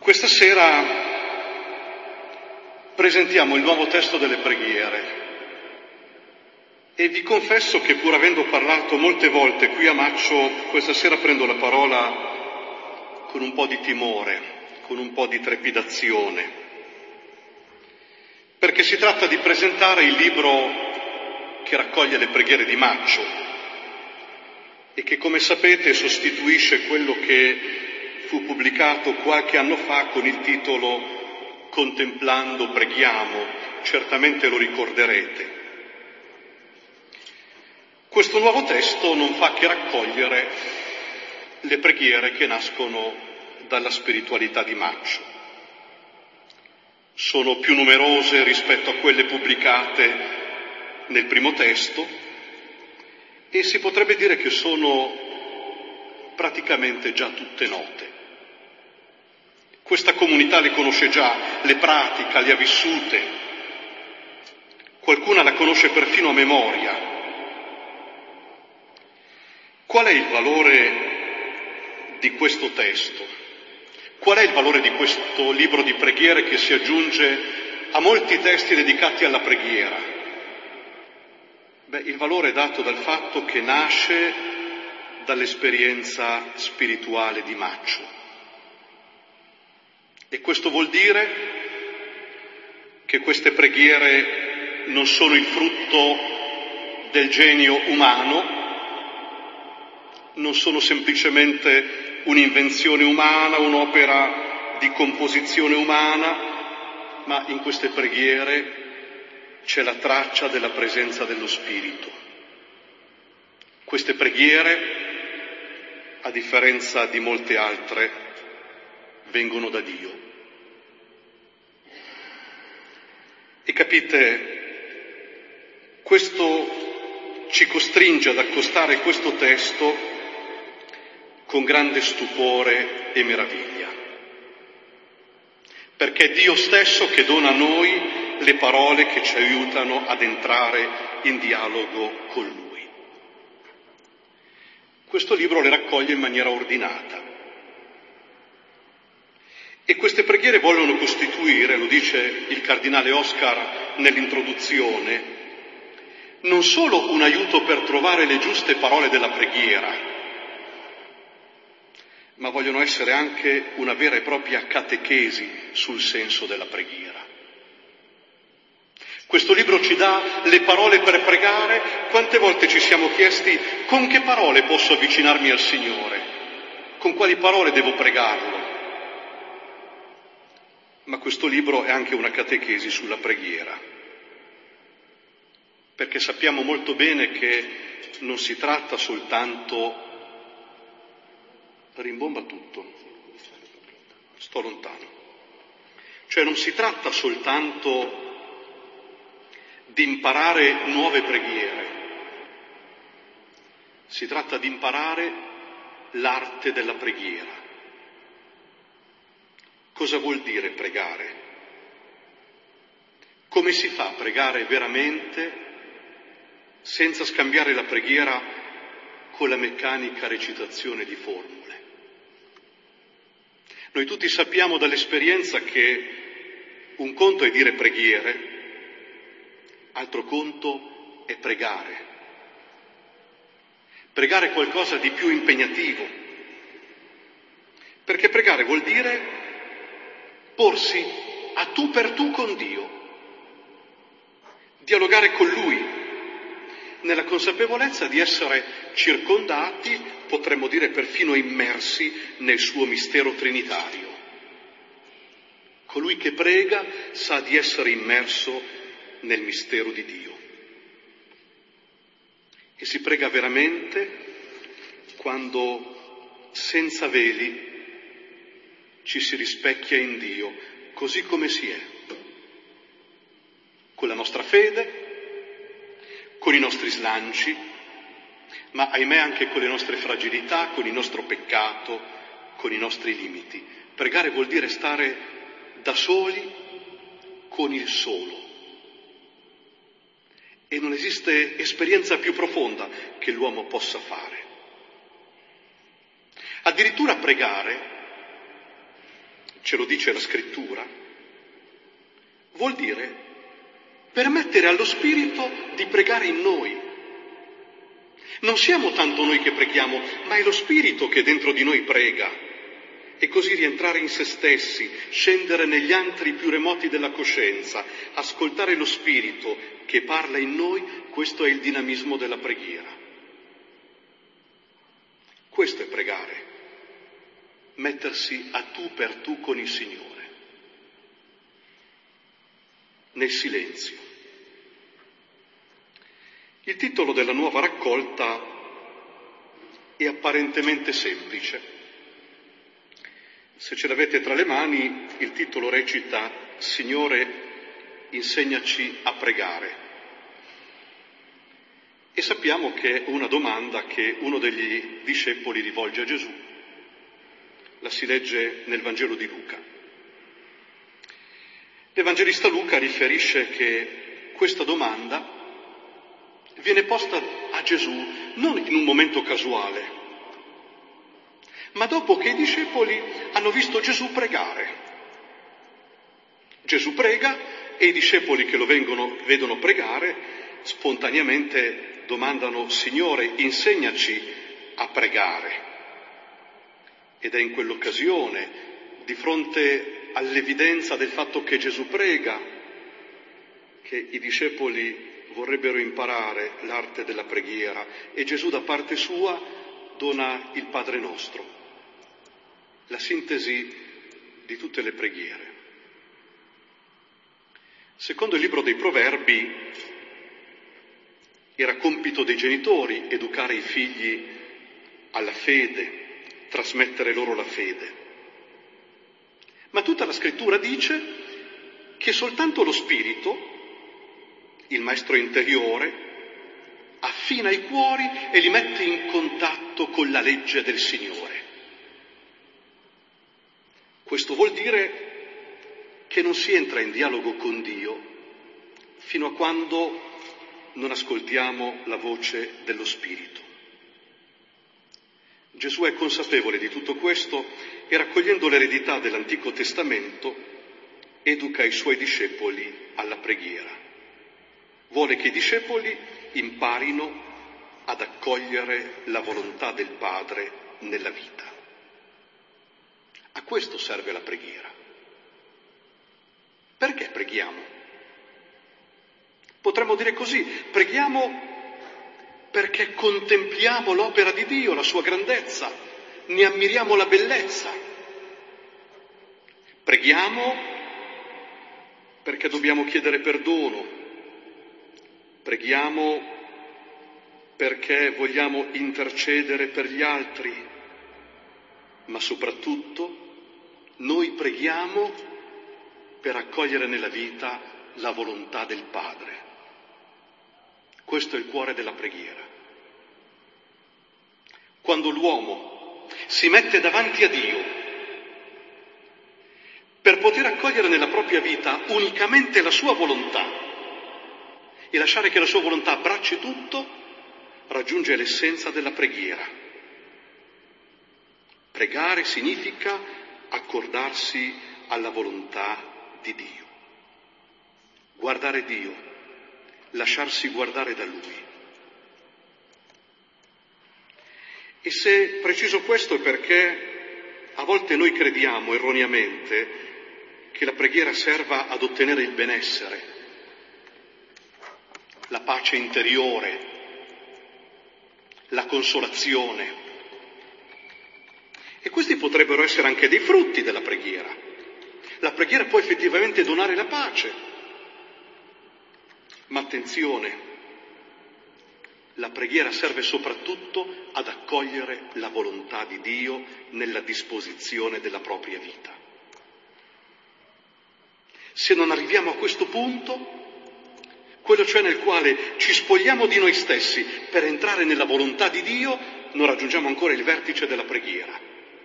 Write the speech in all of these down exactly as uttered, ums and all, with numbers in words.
Questa sera presentiamo il nuovo testo delle preghiere e vi confesso che, pur avendo parlato molte volte qui a Maccio, questa sera prendo la parola con un po' di timore, con un po' di trepidazione, perché si tratta di presentare il libro che raccoglie le preghiere di Maccio e che, come sapete, sostituisce quello che fu pubblicato qualche anno fa con il titolo Contemplando preghiamo, certamente lo ricorderete. Questo nuovo testo non fa che raccogliere le preghiere che nascono dalla spiritualità di Maccio. Sono più numerose rispetto a quelle pubblicate nel primo testo e si potrebbe dire che sono praticamente già tutte note. Questa comunità le conosce già, le pratica, le ha vissute. Qualcuna la conosce perfino a memoria. Qual è il valore di questo testo? Qual è il valore di questo libro di preghiere che si aggiunge a molti testi dedicati alla preghiera? Beh, il valore è dato dal fatto che nasce dall'esperienza spirituale di Maccio. E questo vuol dire che queste preghiere non sono il frutto del genio umano, non sono semplicemente un'invenzione umana, un'opera di composizione umana, ma in queste preghiere c'è la traccia della presenza dello Spirito. Queste preghiere, a differenza di molte altre, vengono da Dio. E capite, questo ci costringe ad accostare questo testo con grande stupore e meraviglia, perché è Dio stesso che dona a noi le parole che ci aiutano ad entrare in dialogo con Lui. Questo libro le raccoglie in maniera ordinata. E queste preghiere vogliono costituire, lo dice il cardinale Oscar nell'introduzione, non solo un aiuto per trovare le giuste parole della preghiera, ma vogliono essere anche una vera e propria catechesi sul senso della preghiera. Questo libro ci dà le parole per pregare. Quante volte ci siamo chiesti con che parole posso avvicinarmi al Signore? Con quali parole devo pregarlo? Ma questo libro è anche una catechesi sulla preghiera, perché sappiamo molto bene che non si tratta soltanto... Rimbomba tutto, sto lontano. Cioè non si tratta soltanto di imparare nuove preghiere, si tratta di imparare l'arte della preghiera. Cosa vuol dire pregare? Come si fa a pregare veramente senza scambiare la preghiera con la meccanica recitazione di formule? Noi tutti sappiamo dall'esperienza che un conto è dire preghiere, altro conto è pregare. Pregare è qualcosa di più impegnativo, perché pregare vuol dire porsi a tu per tu con Dio, dialogare con Lui, nella consapevolezza di essere circondati, potremmo dire perfino immersi nel suo mistero trinitario. Colui che prega sa di essere immerso nel mistero di Dio. E si prega veramente quando, senza veli, ci si rispecchia in Dio, così come si è, con la nostra fede, con i nostri slanci, ma ahimè anche con le nostre fragilità, con il nostro peccato, con i nostri limiti. Pregare vuol dire stare da soli con il solo. E non esiste esperienza più profonda che l'uomo possa fare. Addirittura pregare ce lo dice la Scrittura, vuol dire permettere allo Spirito di pregare in noi. Non siamo tanto noi che preghiamo, ma è lo Spirito che dentro di noi prega. E così rientrare in se stessi, scendere negli antri più remoti della coscienza, ascoltare lo Spirito che parla in noi, questo è il dinamismo della preghiera. Questo è pregare, mettersi a tu per tu con il Signore, nel silenzio. Il titolo della nuova raccolta è apparentemente semplice. Se ce l'avete tra le mani, il titolo recita Signore, insegnaci a pregare. E sappiamo che è una domanda che uno degli discepoli rivolge a Gesù. La si legge nel Vangelo di Luca. L'Evangelista Luca riferisce che questa domanda viene posta a Gesù non in un momento casuale, ma dopo che i discepoli hanno visto Gesù pregare. Gesù prega e i discepoli che lo vengono, vedono pregare spontaneamente domandano: Signore, insegnaci a pregare. Ed è in quell'occasione, di fronte all'evidenza del fatto che Gesù prega, che i discepoli vorrebbero imparare l'arte della preghiera e Gesù da parte sua dona il Padre Nostro, la sintesi di tutte le preghiere. Secondo il libro dei Proverbi era compito dei genitori educare i figli alla fede, trasmettere loro la fede. Ma tutta la Scrittura dice che soltanto lo Spirito, il maestro interiore, affina i cuori e li mette in contatto con la legge del Signore. Questo vuol dire che non si entra in dialogo con Dio fino a quando non ascoltiamo la voce dello Spirito. Gesù è consapevole di tutto questo e, raccogliendo l'eredità dell'Antico Testamento, educa i suoi discepoli alla preghiera. Vuole che i discepoli imparino ad accogliere la volontà del Padre nella vita. A questo serve la preghiera. Perché preghiamo? Potremmo dire così: preghiamo perché contempliamo l'opera di Dio, la sua grandezza, ne ammiriamo la bellezza. Preghiamo perché dobbiamo chiedere perdono. Preghiamo perché vogliamo intercedere per gli altri, ma soprattutto noi preghiamo per accogliere nella vita la volontà del Padre. Questo è il cuore della preghiera. Quando l'uomo si mette davanti a Dio per poter accogliere nella propria vita unicamente la sua volontà e lasciare che la sua volontà abbracci tutto, raggiunge l'essenza della preghiera. Pregare significa accordarsi alla volontà di Dio. Guardare Dio, lasciarsi guardare da Lui. E se preciso questo è perché a volte noi crediamo erroneamente che la preghiera serva ad ottenere il benessere, la pace interiore, la consolazione. E questi potrebbero essere anche dei frutti della preghiera. La preghiera può effettivamente donare la pace. Ma attenzione, la preghiera serve soprattutto ad accogliere la volontà di Dio nella disposizione della propria vita. Se non arriviamo a questo punto, quello cioè nel quale ci spogliamo di noi stessi per entrare nella volontà di Dio, non raggiungiamo ancora il vertice della preghiera.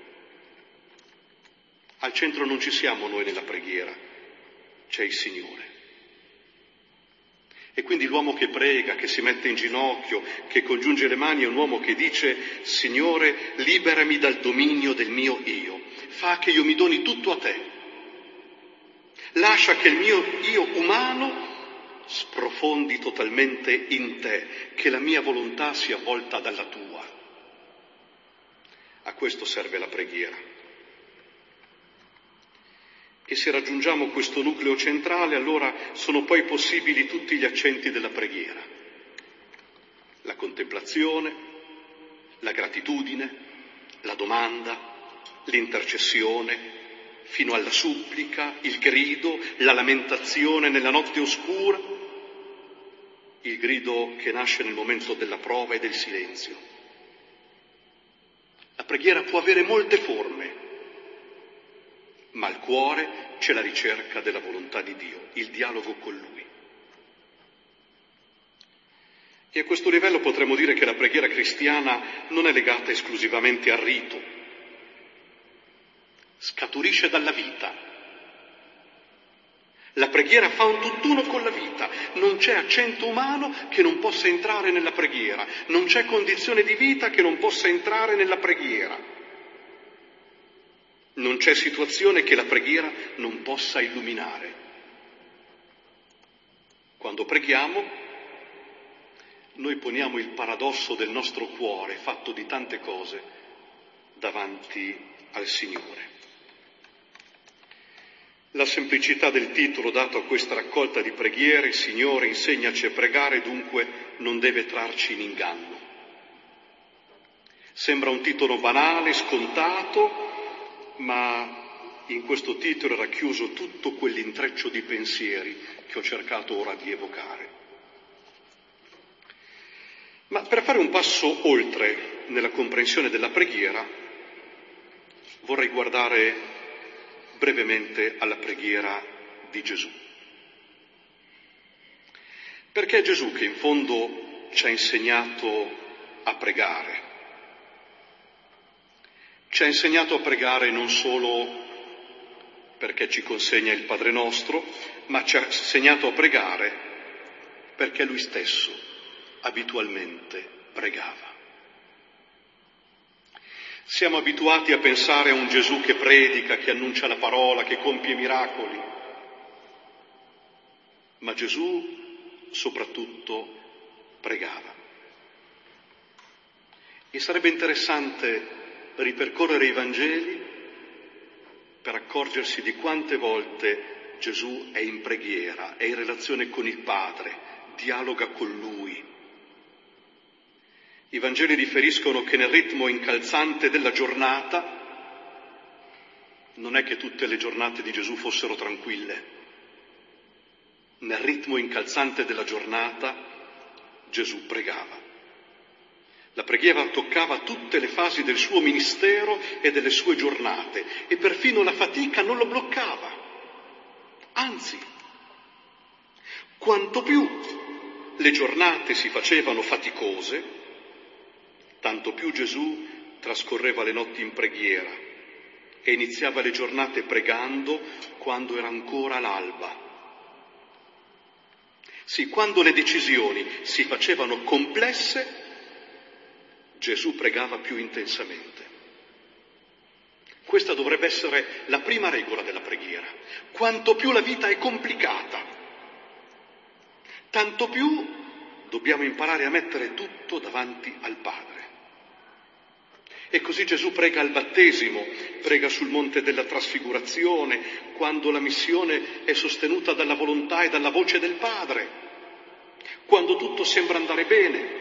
Al centro non ci siamo noi nella preghiera, c'è il Signore. E quindi l'uomo che prega, che si mette in ginocchio, che congiunge le mani, è un uomo che dice: Signore, liberami dal dominio del mio io, fa che io mi doni tutto a te, lascia che il mio io umano sprofondi totalmente in te, che la mia volontà sia avvolta dalla tua. A questo serve la preghiera. E se raggiungiamo questo nucleo centrale, allora sono poi possibili tutti gli accenti della preghiera: la contemplazione, la gratitudine, la domanda, l'intercessione, fino alla supplica, il grido, la lamentazione nella notte oscura, il grido che nasce nel momento della prova e del silenzio. La preghiera può avere molte forme, ma al cuore c'è la ricerca della volontà di Dio, il dialogo con Lui. E a questo livello potremmo dire che la preghiera cristiana non è legata esclusivamente al rito, scaturisce dalla vita. La preghiera fa un tutt'uno con la vita, non c'è accento umano che non possa entrare nella preghiera, non c'è condizione di vita che non possa entrare nella preghiera. Non c'è situazione che la preghiera non possa illuminare. Quando preghiamo, noi poniamo il paradosso del nostro cuore, fatto di tante cose, davanti al Signore. La semplicità del titolo dato a questa raccolta di preghiere, Signore, insegnaci a pregare, dunque non deve trarci in inganno. Sembra un titolo banale, scontato, ma in questo titolo è racchiuso tutto quell'intreccio di pensieri che ho cercato ora di evocare. Ma per fare un passo oltre nella comprensione della preghiera, vorrei guardare brevemente alla preghiera di Gesù. Perché è Gesù che in fondo ci ha insegnato a pregare. Ci ha insegnato a pregare non solo perché ci consegna il Padre Nostro, ma ci ha insegnato a pregare perché Lui stesso abitualmente pregava. Siamo abituati a pensare a un Gesù che predica, che annuncia la parola, che compie miracoli, ma Gesù soprattutto pregava. E sarebbe interessante ripercorrere i Vangeli per accorgersi di quante volte Gesù è in preghiera, è in relazione con il Padre, dialoga con Lui. I Vangeli riferiscono che nel ritmo incalzante della giornata, non è che tutte le giornate di Gesù fossero tranquille, nel ritmo incalzante della giornata Gesù pregava. La preghiera toccava tutte le fasi del suo ministero e delle sue giornate e perfino la fatica non lo bloccava. Anzi, quanto più le giornate si facevano faticose, tanto più Gesù trascorreva le notti in preghiera e iniziava le giornate pregando quando era ancora l'alba. Sì, quando le decisioni si facevano complesse, Gesù pregava più intensamente. Questa dovrebbe essere la prima regola della preghiera. Quanto più la vita è complicata, tanto più dobbiamo imparare a mettere tutto davanti al Padre. E così Gesù prega al battesimo, prega sul monte della trasfigurazione, quando la missione è sostenuta dalla volontà e dalla voce del Padre, quando tutto sembra andare bene.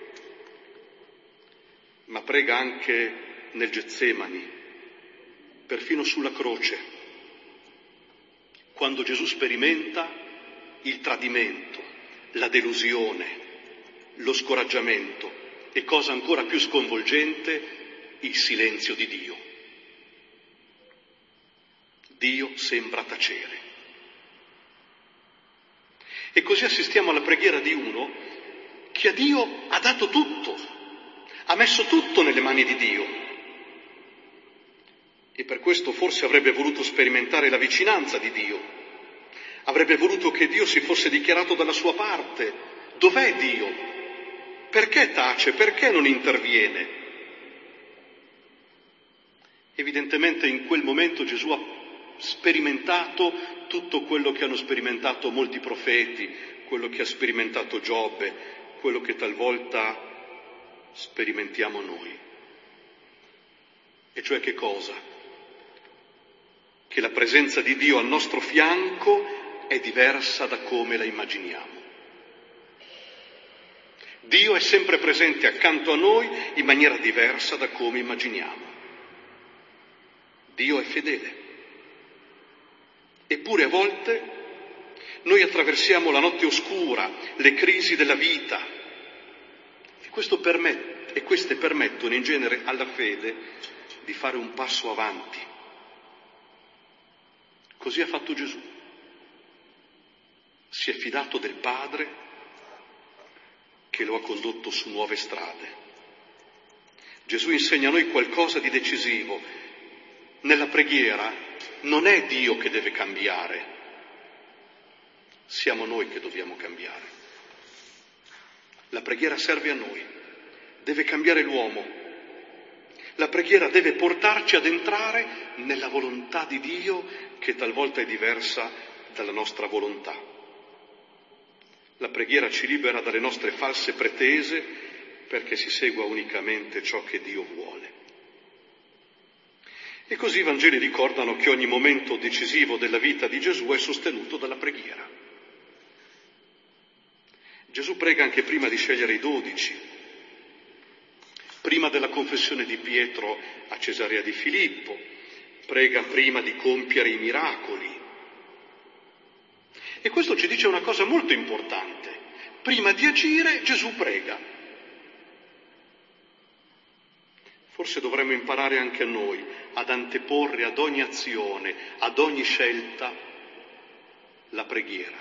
Ma prega anche nel Getsemani, perfino sulla croce, quando Gesù sperimenta il tradimento, la delusione, lo scoraggiamento e, cosa ancora più sconvolgente, il silenzio di Dio. Dio sembra tacere. E così assistiamo alla preghiera di uno che a Dio ha dato tutto. Ha messo tutto nelle mani di Dio e per questo forse avrebbe voluto sperimentare la vicinanza di Dio. avrebbe voluto che Dio si fosse dichiarato dalla sua parte. Dov'è Dio? Perché tace? Perché non interviene? Evidentemente in quel momento Gesù ha sperimentato tutto quello che hanno sperimentato molti profeti, quello che ha sperimentato Giobbe, quello che talvolta sperimentiamo noi. E cioè che cosa? Che la presenza di Dio al nostro fianco è diversa da come la immaginiamo. Dio è sempre presente accanto a noi in maniera diversa da come immaginiamo. Dio è fedele. Eppure a volte noi attraversiamo la notte oscura, le crisi della vita, e, questo permette, e queste permettono in genere alla fede di fare un passo avanti. Così ha fatto Gesù. Si è fidato del Padre che lo ha condotto su nuove strade. Gesù insegna a noi qualcosa di decisivo. Nella preghiera non è Dio che deve cambiare, siamo noi che dobbiamo cambiare. La preghiera serve a noi, deve cambiare l'uomo. La preghiera deve portarci ad entrare nella volontà di Dio che talvolta è diversa dalla nostra volontà. La preghiera ci libera dalle nostre false pretese perché si segua unicamente ciò che Dio vuole. E così i Vangeli ricordano che ogni momento decisivo della vita di Gesù è sostenuto dalla preghiera. Gesù prega anche prima di scegliere i dodici, prima della confessione di Pietro a Cesarea di Filippo, prega prima di compiere i miracoli. E questo ci dice una cosa molto importante. Prima di agire Gesù prega. Forse dovremmo imparare anche noi ad anteporre ad ogni azione, ad ogni scelta, la preghiera.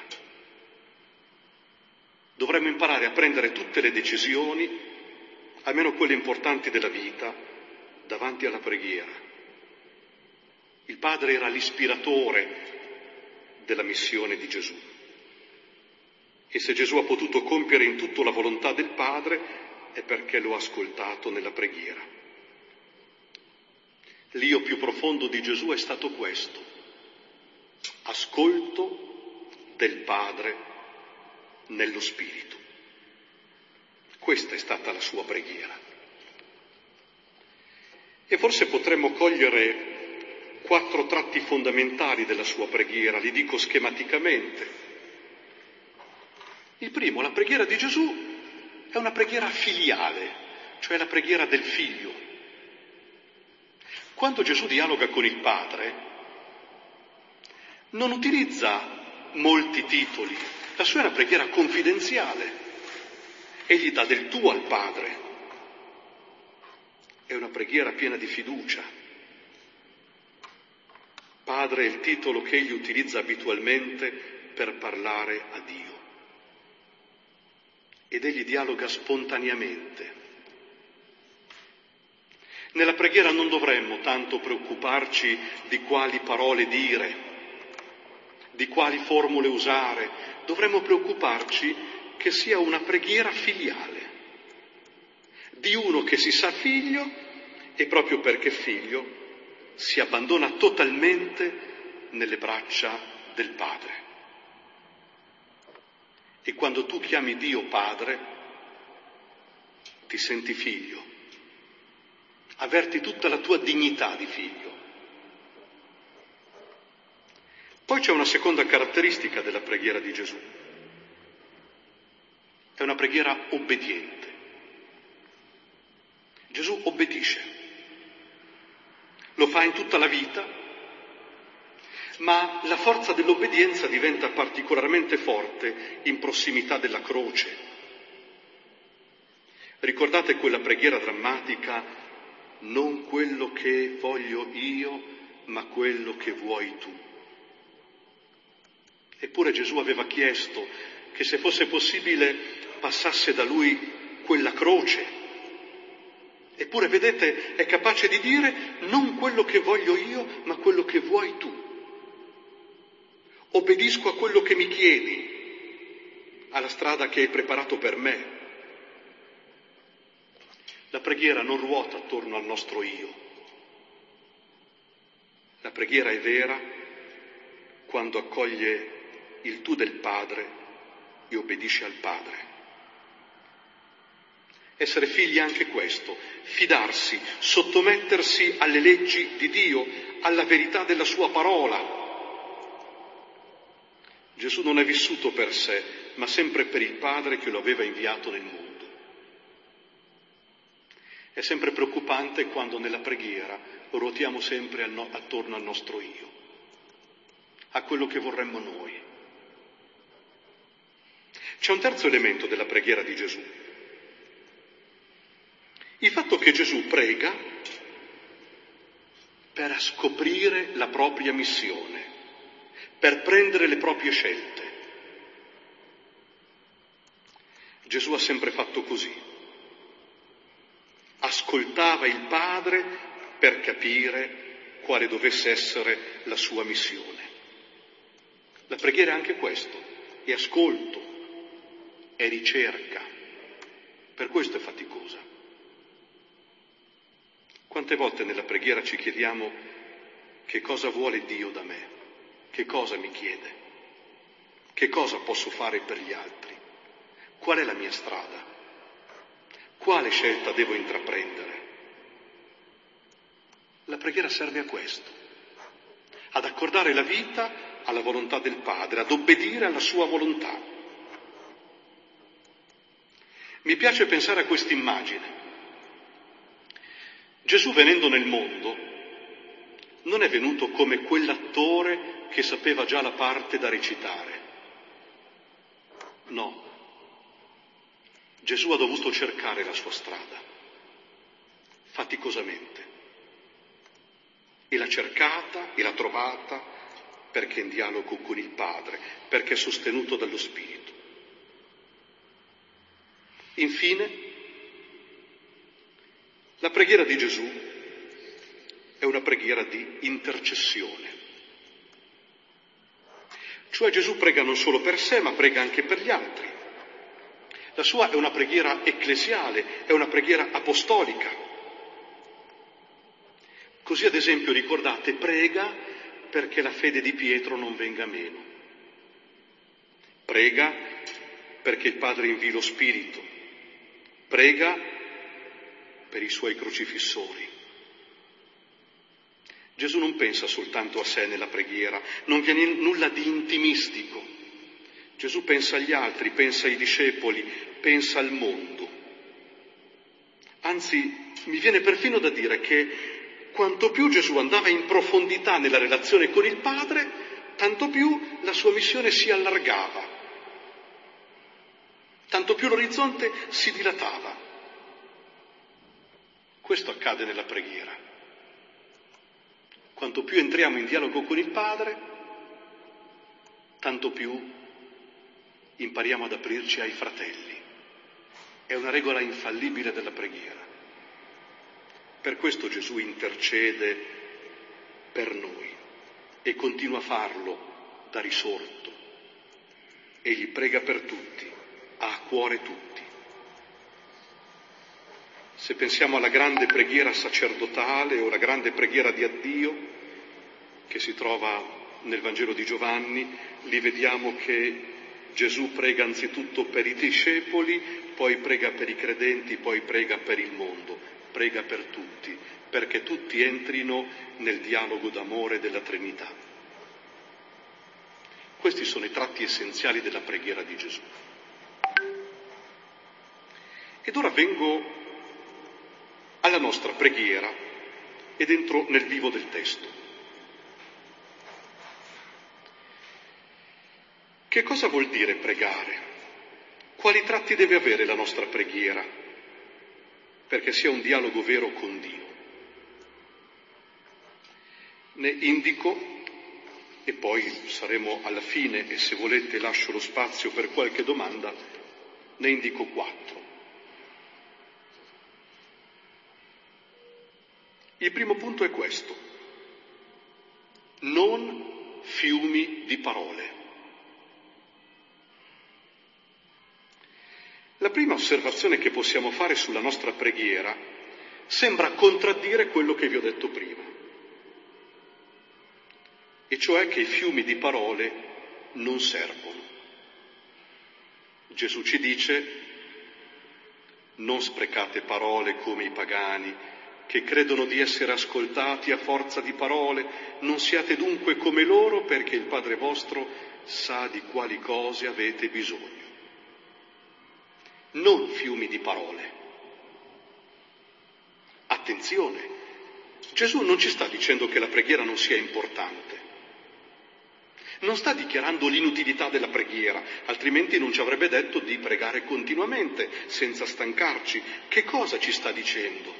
Dovremmo imparare a prendere tutte le decisioni, almeno quelle importanti della vita, davanti alla preghiera. Il Padre era l'ispiratore della missione di Gesù. E se Gesù ha potuto compiere in tutto la volontà del Padre è perché lo ha ascoltato nella preghiera. L'io più profondo di Gesù è stato questo: ascolto del Padre nello Spirito. Questa è stata la sua preghiera. E forse potremmo cogliere quattro tratti fondamentali della sua preghiera, li dico schematicamente. Il primo, la preghiera di Gesù è una preghiera filiale, cioè la preghiera del figlio. Quando Gesù dialoga con il Padre, non utilizza molti titoli, la sua è una preghiera confidenziale. Egli dà del tu al Padre. È una preghiera piena di fiducia. Padre è il titolo che egli utilizza abitualmente per parlare a Dio. Ed egli dialoga spontaneamente. Nella preghiera non dovremmo tanto preoccuparci di quali parole dire, di quali formule usare, dovremmo preoccuparci che sia una preghiera filiale, di uno che si sa figlio e proprio perché figlio si abbandona totalmente nelle braccia del Padre. E quando tu chiami Dio Padre, ti senti figlio. Avverti tutta la tua dignità di figlio. Poi c'è una seconda caratteristica della preghiera di Gesù. È una preghiera obbediente. Gesù obbedisce. Lo fa in tutta la vita, ma la forza dell'obbedienza diventa particolarmente forte in prossimità della croce. Ricordate quella preghiera drammatica: non quello che voglio io, ma quello che vuoi tu. Eppure Gesù aveva chiesto che se fosse possibile passasse da lui quella croce. Eppure, vedete, è capace di dire non quello che voglio io, ma quello che vuoi tu. obbedisco a quello che mi chiedi, alla strada che hai preparato per me. La preghiera non ruota attorno al nostro io. La preghiera è vera quando accoglie il tu del Padre e obbedisce al Padre. Essere figli è anche questo, fidarsi, sottomettersi alle leggi di Dio, alla verità della sua parola. Gesù non è vissuto per sé, ma sempre per il Padre che lo aveva inviato nel mondo. È sempre preoccupante quando nella preghiera ruotiamo sempre attorno al nostro io, a quello che vorremmo noi. C'è un terzo elemento della preghiera di Gesù. Il fatto che Gesù prega per scoprire la propria missione, per prendere le proprie scelte. Gesù ha sempre fatto così. Ascoltava il Padre per capire quale dovesse essere la sua missione. La preghiera è anche questo, è ascolto, è ricerca. Per questo è faticosa. Quante volte nella preghiera ci chiediamo che cosa vuole Dio da me, che cosa mi chiede, che cosa posso fare per gli altri, qual è la mia strada, quale scelta devo intraprendere. La preghiera serve a questo, ad accordare la vita alla volontà del Padre, ad obbedire alla sua volontà. Mi piace pensare a questa immagine. Gesù venendo nel mondo non è venuto come quell'attore che sapeva già la parte da recitare. No. Gesù ha dovuto cercare la sua strada, faticosamente. E l'ha cercata e l'ha trovata perché è in dialogo con il Padre, perché è sostenuto dallo Spirito. Infine, la preghiera di Gesù è una preghiera di intercessione. Cioè Gesù prega non solo per sé, ma prega anche per gli altri. La sua è una preghiera ecclesiale, è una preghiera apostolica. Così ad esempio, ricordate, prega perché la fede di Pietro non venga meno. Prega perché il Padre invii lo Spirito. Prega per i suoi crocifissori. Gesù non pensa soltanto a sé nella preghiera, non viene nulla di intimistico. Gesù pensa agli altri, pensa ai discepoli, pensa al mondo. Anzi, mi viene perfino da dire che quanto più Gesù andava in profondità nella relazione con il Padre, tanto più la sua missione si allargava, tanto più l'orizzonte si dilatava. Questo accade nella preghiera. Quanto più entriamo in dialogo con il Padre, tanto più impariamo ad aprirci ai fratelli. È una regola infallibile della preghiera. Per questo Gesù intercede per noi e continua a farlo da risorto. Egli prega per tutti, ha a cuore tutti. Se pensiamo alla grande preghiera sacerdotale o alla grande preghiera di addio che si trova nel Vangelo di Giovanni, lì vediamo che Gesù prega anzitutto per i discepoli, poi prega per i credenti, poi prega per il mondo, prega per tutti, perché tutti entrino nel dialogo d'amore della Trinità. Questi sono i tratti essenziali della preghiera di Gesù. Ed ora vengo alla nostra preghiera ed entro nel vivo del testo. Che cosa vuol dire pregare? Quali tratti deve avere la nostra preghiera perché sia un dialogo vero con Dio? Ne indico, e poi saremo alla fine, e se volete lascio lo spazio per qualche domanda, ne indico quattro. Il primo punto è questo: non fiumi di parole. La prima osservazione che possiamo fare sulla nostra preghiera sembra contraddire quello che vi ho detto prima, e cioè che i fiumi di parole non servono. Gesù ci dice: non sprecate parole come i pagani, che credono di essere ascoltati a forza di parole, non siate dunque come loro, perché il Padre vostro sa di quali cose avete bisogno. Non fiumi di parole. Attenzione, Gesù non ci sta dicendo che la preghiera non sia importante. Non sta dichiarando l'inutilità della preghiera, altrimenti non ci avrebbe detto di pregare continuamente, senza stancarci. Che cosa ci sta dicendo?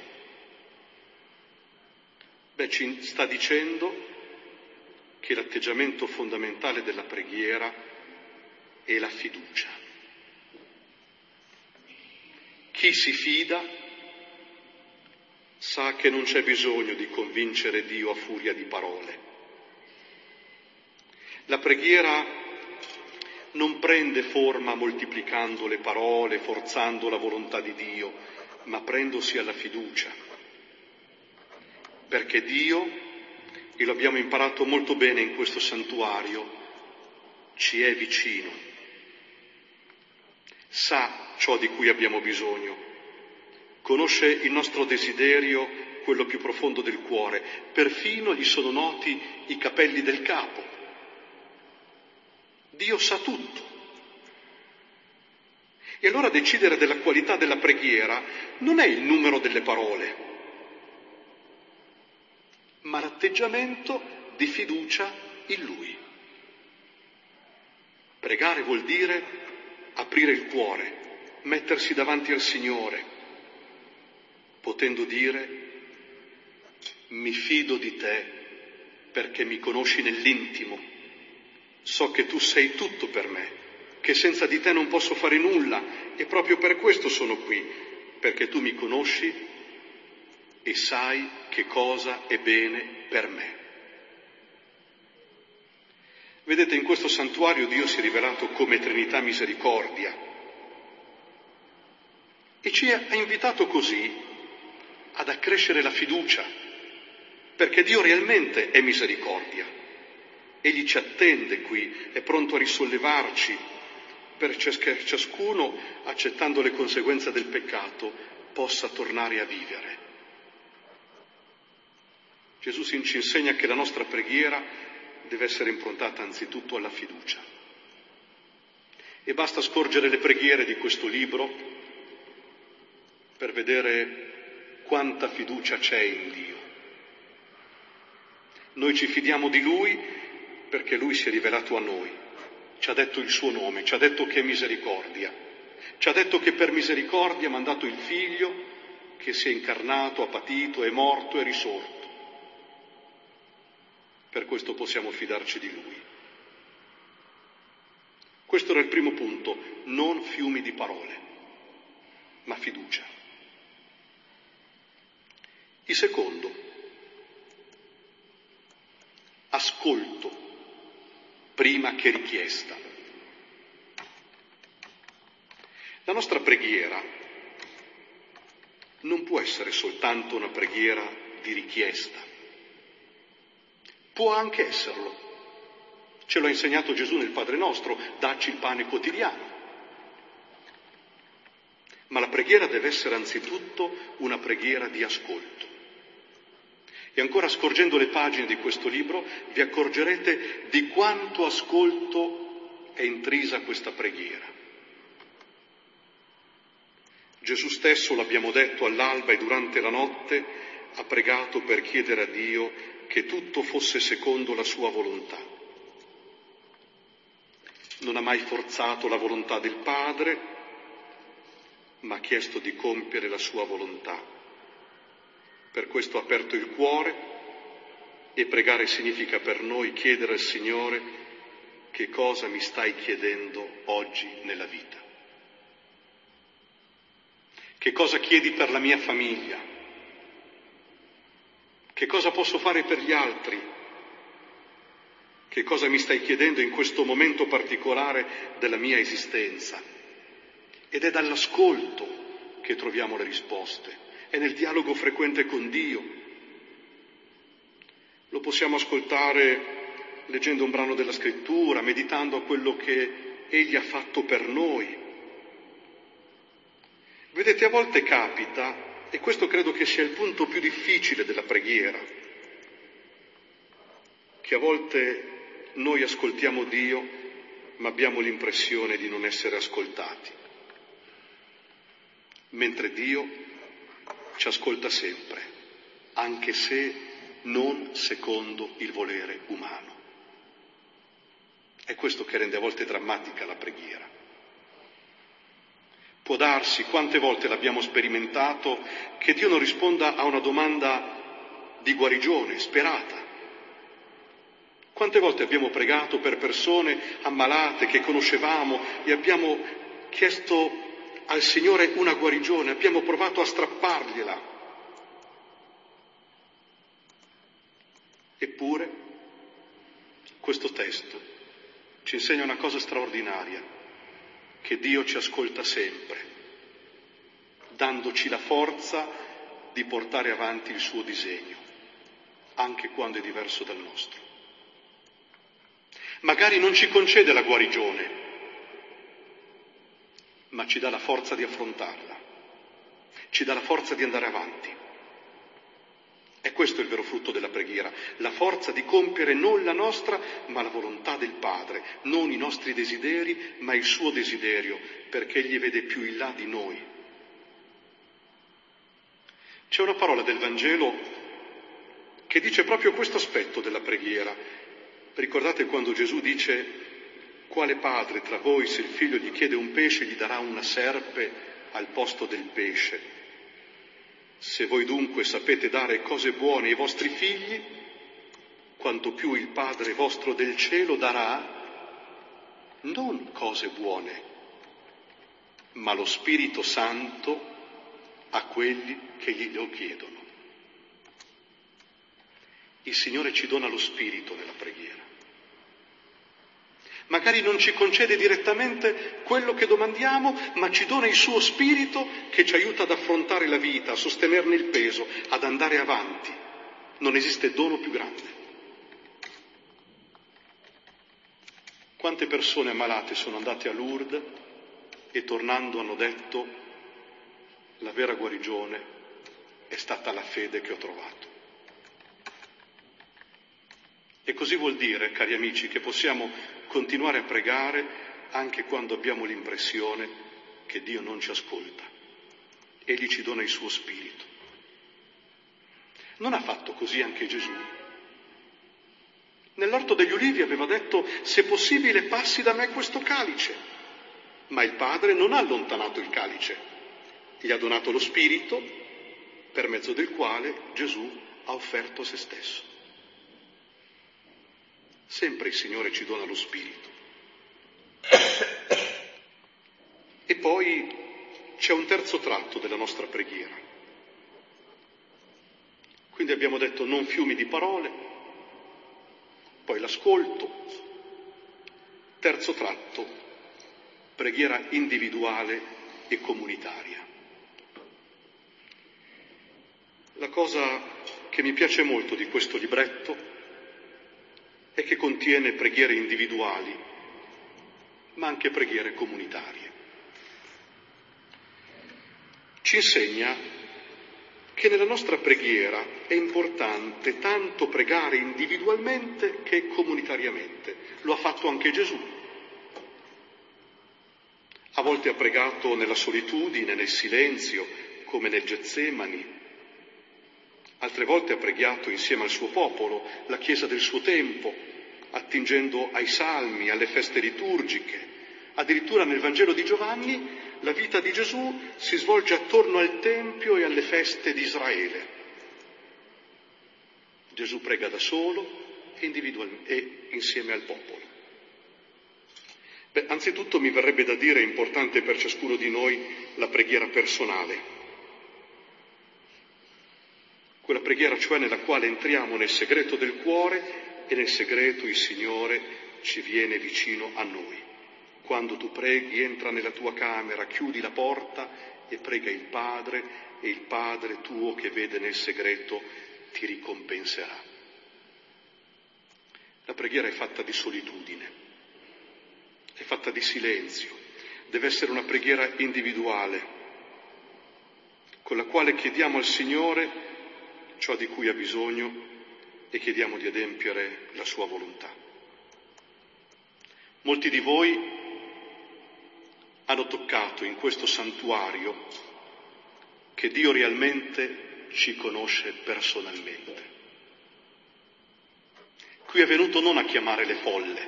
Beh, ci sta dicendo che l'atteggiamento fondamentale della preghiera è la fiducia. Chi si fida sa che non c'è bisogno di convincere Dio a furia di parole. La preghiera non prende forma moltiplicando le parole, forzando la volontà di Dio, ma prendosi alla fiducia. Perché Dio, e lo abbiamo imparato molto bene in questo santuario, ci è vicino. Sa ciò di cui abbiamo bisogno, conosce il nostro desiderio, quello più profondo del cuore, perfino gli sono noti i capelli del capo. Dio sa tutto. E allora decidere della qualità della preghiera non è il numero delle parole, ma l'atteggiamento di fiducia in Lui. Pregare vuol dire aprire il cuore, mettersi davanti al Signore, potendo dire: mi fido di te perché mi conosci nell'intimo, so che tu sei tutto per me, che senza di te non posso fare nulla, e proprio per questo sono qui, perché tu mi conosci e sai che cosa è bene per me. Vedete, in questo santuario Dio si è rivelato come Trinità Misericordia e ci ha invitato così ad accrescere la fiducia, perché Dio realmente è misericordia. Egli ci attende qui, è pronto a risollevarci, perché ciascuno, accettando le conseguenze del peccato, possa tornare a vivere. Gesù ci insegna che la nostra preghiera deve essere improntata anzitutto alla fiducia. E basta scorgere le preghiere di questo libro per vedere quanta fiducia c'è in Dio. Noi ci fidiamo di Lui perché Lui si è rivelato a noi, ci ha detto il suo nome, ci ha detto che è misericordia, ci ha detto che per misericordia ha mandato il Figlio che si è incarnato, ha patito, è morto e risorto. Per questo possiamo fidarci di Lui. Questo era il primo punto, non fiumi di parole, ma fiducia. Il secondo, ascolto prima che richiesta. La nostra preghiera non può essere soltanto una preghiera di richiesta. Può anche esserlo. Ce l'ha insegnato Gesù nel Padre nostro, dacci il pane quotidiano. Ma la preghiera deve essere anzitutto una preghiera di ascolto. E ancora scorgendo le pagine di questo libro vi accorgerete di quanto ascolto è intrisa questa preghiera. Gesù stesso, l'abbiamo detto, all'alba e durante la notte ha pregato per chiedere a Dio che tutto fosse secondo la sua volontà. Non ha mai forzato la volontà del Padre, ma ha chiesto di compiere la sua volontà. Per questo ha aperto il cuore, e pregare significa per noi chiedere al Signore: che cosa mi stai chiedendo oggi nella vita? Che cosa chiedi per la mia famiglia? Che cosa posso fare per gli altri? Che cosa mi stai chiedendo in questo momento particolare della mia esistenza? Ed è dall'ascolto che troviamo le risposte, è nel dialogo frequente con Dio. Lo possiamo ascoltare leggendo un brano della Scrittura, meditando a quello che Egli ha fatto per noi. Vedete, a volte capita, e questo credo che sia il punto più difficile della preghiera, che a volte noi ascoltiamo Dio, ma abbiamo l'impressione di non essere ascoltati, mentre Dio ci ascolta sempre, anche se non secondo il volere umano. È questo che rende a volte drammatica la preghiera. Può darsi, quante volte l'abbiamo sperimentato, che Dio non risponda a una domanda di guarigione sperata. Quante volte abbiamo pregato per persone ammalate che conoscevamo e abbiamo chiesto al Signore una guarigione, abbiamo provato a strappargliela. Eppure questo testo ci insegna una cosa straordinaria, che Dio ci ascolta sempre, dandoci la forza di portare avanti il suo disegno, anche quando è diverso dal nostro. Magari non ci concede la guarigione, ma ci dà la forza di affrontarla, ci dà la forza di andare avanti. E questo è il vero frutto della preghiera, la forza di compiere non la nostra, ma la volontà del Padre, non i nostri desideri, ma il suo desiderio, perché Egli vede più in là di noi. C'è una parola del Vangelo che dice proprio questo aspetto della preghiera. Ricordate quando Gesù dice: quale padre tra voi, se il figlio gli chiede un pesce, gli darà una serpe al posto del pesce? Se voi dunque sapete dare cose buone ai vostri figli, quanto più il Padre vostro del cielo darà non cose buone, ma lo Spirito Santo a quelli che glielo chiedono. Il Signore ci dona lo Spirito nella preghiera. Magari non ci concede direttamente quello che domandiamo, ma ci dona il suo Spirito che ci aiuta ad affrontare la vita, a sostenerne il peso, ad andare avanti. Non esiste dono più grande. Quante persone ammalate sono andate a Lourdes e tornando hanno detto: la vera guarigione è stata la fede che ho trovato. E così vuol dire, cari amici, che possiamo continuare a pregare anche quando abbiamo l'impressione che Dio non ci ascolta. Egli ci dona il suo Spirito. Non ha fatto così anche Gesù? Nell'Orto degli Ulivi aveva detto: se possibile passi da me questo calice. Ma il Padre non ha allontanato il calice, gli ha donato lo Spirito per mezzo del quale Gesù ha offerto se stesso. Sempre il Signore ci dona lo Spirito. E poi c'è un terzo tratto della nostra preghiera. Quindi abbiamo detto non fiumi di parole, poi l'ascolto. Terzo tratto, preghiera individuale e comunitaria. La cosa che mi piace molto di questo libretto è che contiene preghiere individuali, ma anche preghiere comunitarie. Ci insegna che nella nostra preghiera è importante tanto pregare individualmente che comunitariamente. Lo ha fatto anche Gesù. A volte ha pregato nella solitudine, nel silenzio, come nel Getsemani. Altre volte ha preghiato insieme al suo popolo, la Chiesa del suo tempo, attingendo ai salmi, alle feste liturgiche. Addirittura nel Vangelo di Giovanni la vita di Gesù si svolge attorno al Tempio e alle feste di Israele. Gesù prega da solo e, individualmente, e insieme al popolo. Beh, anzitutto mi verrebbe da dire è importante per ciascuno di noi la preghiera personale. Quella preghiera cioè nella quale entriamo nel segreto del cuore e nel segreto il Signore ci viene vicino a noi. Quando tu preghi, entra nella tua camera, chiudi la porta e prega il Padre, e il Padre tuo che vede nel segreto ti ricompenserà. La preghiera è fatta di solitudine, è fatta di silenzio, deve essere una preghiera individuale, con la quale chiediamo al Signore ciò di cui ha bisogno e chiediamo di adempiere la sua volontà. Molti di voi hanno toccato in questo santuario che Dio realmente ci conosce personalmente. Qui è venuto non a chiamare le folle,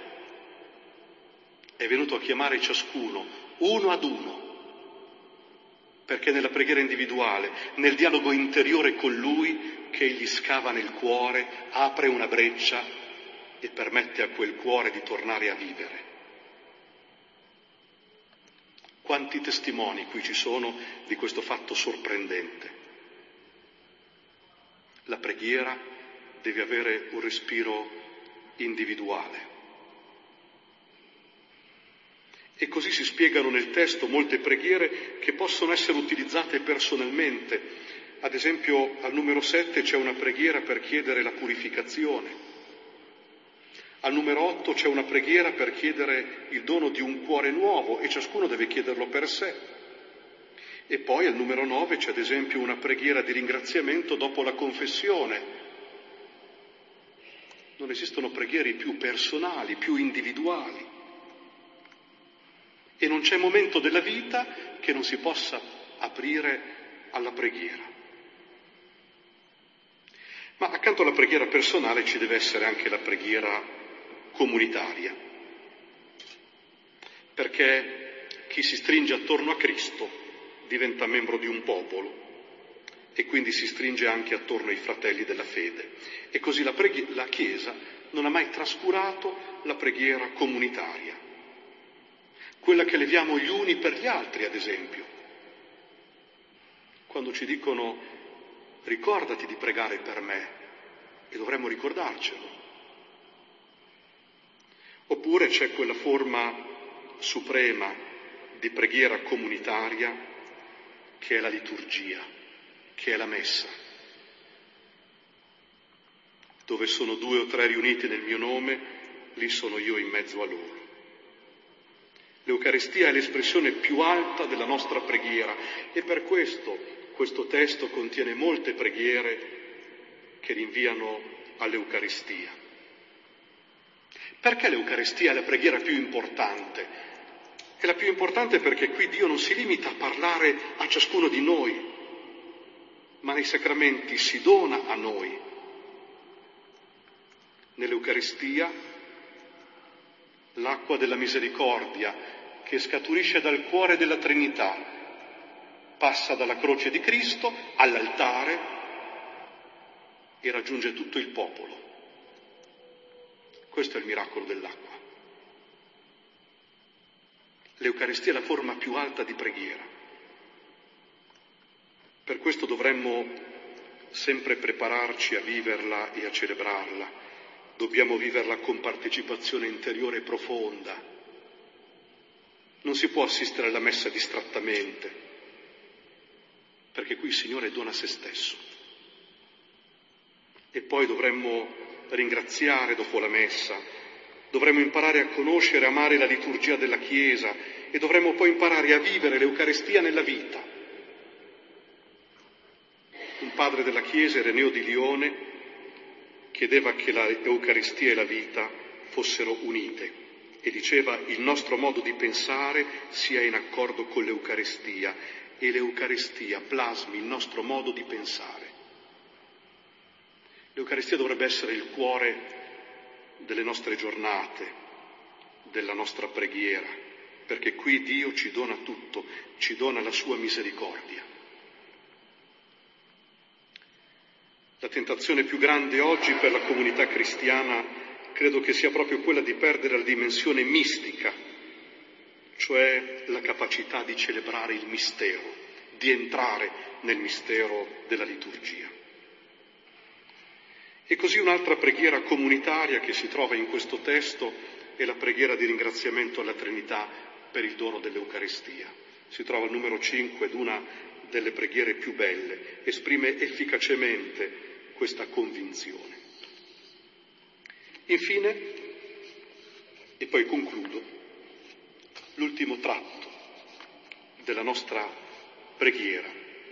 è venuto a chiamare ciascuno, uno ad uno, perché nella preghiera individuale, nel dialogo interiore con Lui, che Egli scava nel cuore, apre una breccia e permette a quel cuore di tornare a vivere. Quanti testimoni qui ci sono di questo fatto sorprendente? La preghiera deve avere un respiro individuale. E così si spiegano nel testo molte preghiere che possono essere utilizzate personalmente. Ad esempio, al numero sette c'è una preghiera per chiedere la purificazione. Al numero otto c'è una preghiera per chiedere il dono di un cuore nuovo e ciascuno deve chiederlo per sé. E poi al numero nove c'è ad esempio una preghiera di ringraziamento dopo la confessione. Non esistono preghiere più personali, più individuali. E non c'è momento della vita che non si possa aprire alla preghiera. Ma accanto alla preghiera personale ci deve essere anche la preghiera comunitaria, perché chi si stringe attorno a Cristo diventa membro di un popolo e quindi si stringe anche attorno ai fratelli della fede. E così la, preghi- la Chiesa non ha mai trascurato la preghiera comunitaria, quella che leviamo gli uni per gli altri, ad esempio. Quando ci dicono ricordati di pregare per me, e dovremmo ricordarcelo. Oppure c'è quella forma suprema di preghiera comunitaria che è la liturgia, che è la messa, dove sono due o tre riuniti nel mio nome, lì sono io in mezzo a loro. L'Eucaristia è l'espressione più alta della nostra preghiera e per questo questo testo contiene molte preghiere che rinviano all'Eucaristia. Perché l'Eucaristia è la preghiera più importante? È la più importante perché qui Dio non si limita a parlare a ciascuno di noi, ma nei sacramenti si dona a noi. Nell'Eucaristia l'acqua della misericordia che scaturisce dal cuore della Trinità passa dalla croce di Cristo all'altare e raggiunge tutto il popolo. Questo è il miracolo dell'acqua. L'Eucaristia è la forma più alta di preghiera. Per questo dovremmo sempre prepararci a viverla e a celebrarla. Dobbiamo viverla con partecipazione interiore profonda. Non si può assistere alla messa distrattamente, perché qui il Signore dona se stesso. E poi dovremmo ringraziare dopo la messa, dovremmo imparare a conoscere e amare la liturgia della Chiesa e dovremmo poi imparare a vivere l'Eucaristia nella vita. Un padre della Chiesa, Ireneo di Lione, chiedeva che l'Eucaristia e la vita fossero unite e diceva il nostro modo di pensare sia in accordo con l'Eucaristia e l'Eucaristia plasmi il nostro modo di pensare. L'Eucaristia dovrebbe essere il cuore delle nostre giornate, della nostra preghiera, perché qui Dio ci dona tutto, ci dona la sua misericordia. La tentazione più grande oggi per la comunità cristiana credo che sia proprio quella di perdere la dimensione mistica, cioè la capacità di celebrare il mistero, di entrare nel mistero della liturgia. E così un'altra preghiera comunitaria che si trova in questo testo è la preghiera di ringraziamento alla Trinità per il dono dell'Eucaristia. Si trova al numero cinque ed una delle preghiere più belle, esprime efficacemente questa convinzione. Infine, e poi concludo, l'ultimo tratto della nostra preghiera